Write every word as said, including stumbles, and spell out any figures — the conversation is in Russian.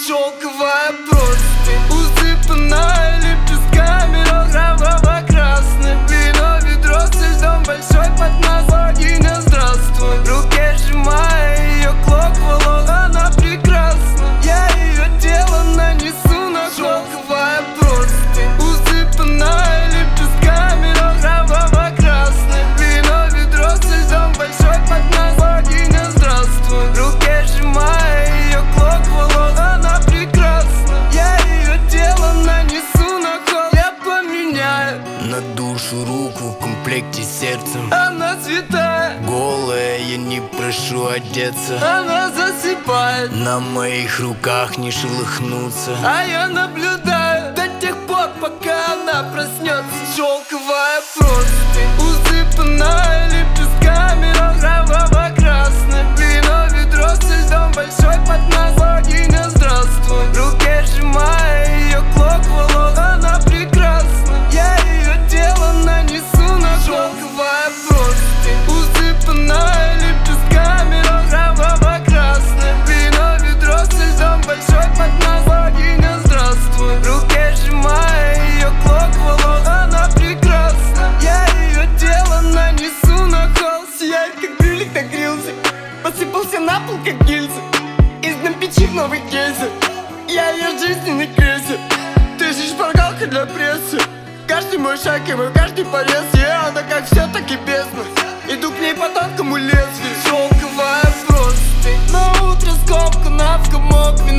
Шелковая простынь, усыпанная лепестками роз кроваво-красным. Вино, ведро со льдом, большой поднос, богиня, здравствуй. В руке сжимая ее клок волос, она прекрасна. Я ее тело нанесу на холст. Шелковая простынь, усыпанная лепестками роз кроваво-красным. Вино, ведро со льдом, большой поднос, богиня, здравствуй. В руке сжимая ее клок волос, она прекрасна. Я ее тело нанесу на холст. Я поменяю на душу руку в комплекте с сердцем. Она святая, голая, я не прошу одеться. она засыпает, на моих руках не шелохнуться. а я наблюдаю до тех пор, пока она проснется. Шелковая простынь, усыпанная лепестками роз кроваво-красным. Вино, ведро со льдом, большой поднос, богиня, здравствуй. В руке сжимая ее клок волос, она прекрасна. Я ее тело нанесу на холст. Шелковая простынь, усыпанная лепестками роз кроваво-красным. Вино, ведро со льдом, большой поднос, богиня, здравствуй. В руке сжимая ее клок волос, она прекрасна. Я ее тело нанесу на холст. Сияет как брюлик на грилзе, посыпался на пол как гильза. Из дна печи в новый кейсы, я ее жизненный крейсер. Ты же шпаргалка для прессы, каждый мой шаг и мой каждый порез. Я она как все-таки бездна, иду к ней по тонкому лезвию. Шелковая простынь, на утро скобка, на в комок.